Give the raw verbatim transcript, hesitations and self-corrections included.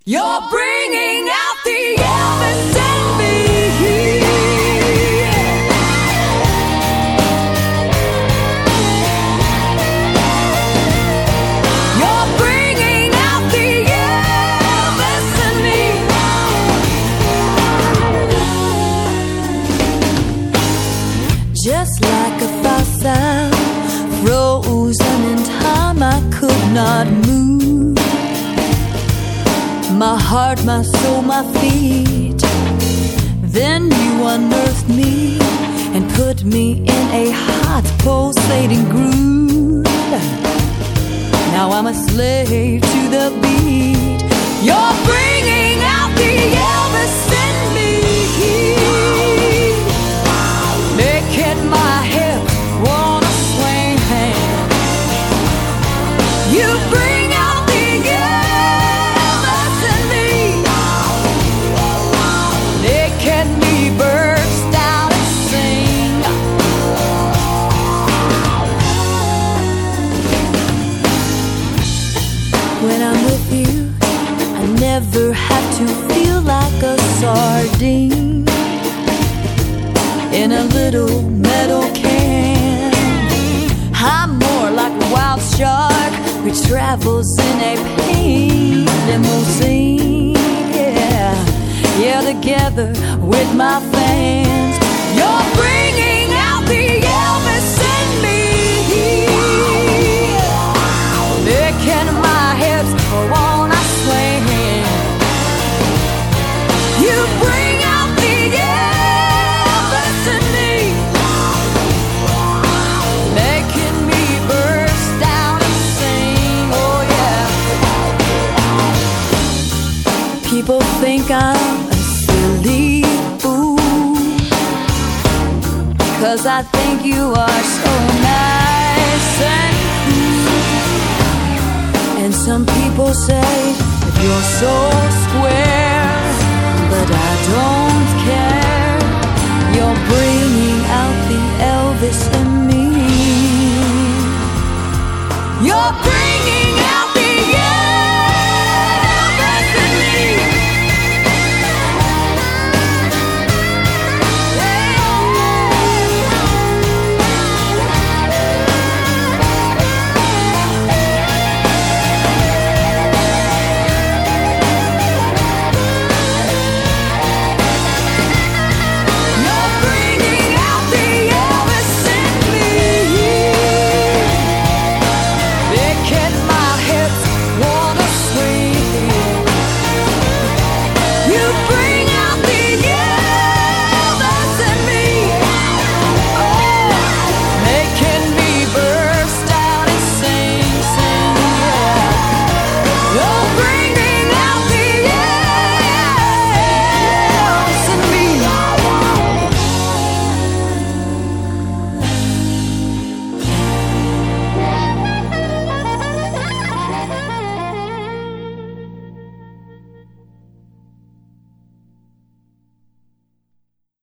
You're bringing out the Elvis in me. You're bringing out the Elvis in me. Just like a fossil frozen in time, I could not move. My heart, my soul, my feet. Then you unearthed me and put me in a hot pulsating groove. Now I'm a slave to the beat. You're bringing out the Elvis in me, making my hip wanna swing. You bring out the Elvis in me, making me burst out and sing. When I'm with you, I never have to feel like a sardine in a little metal can. I'm more like a wild shark who travels in a pink limousine. Yeah, yeah, together with my fans. You're bringing out the Elvis in me, making my hips wanna swing. You bring out the Elvis in me, making me burst out and sing. Oh yeah. People think I'm a silly fool, 'cause I think you are so nice and cool. And some people say that you're so square, but I don't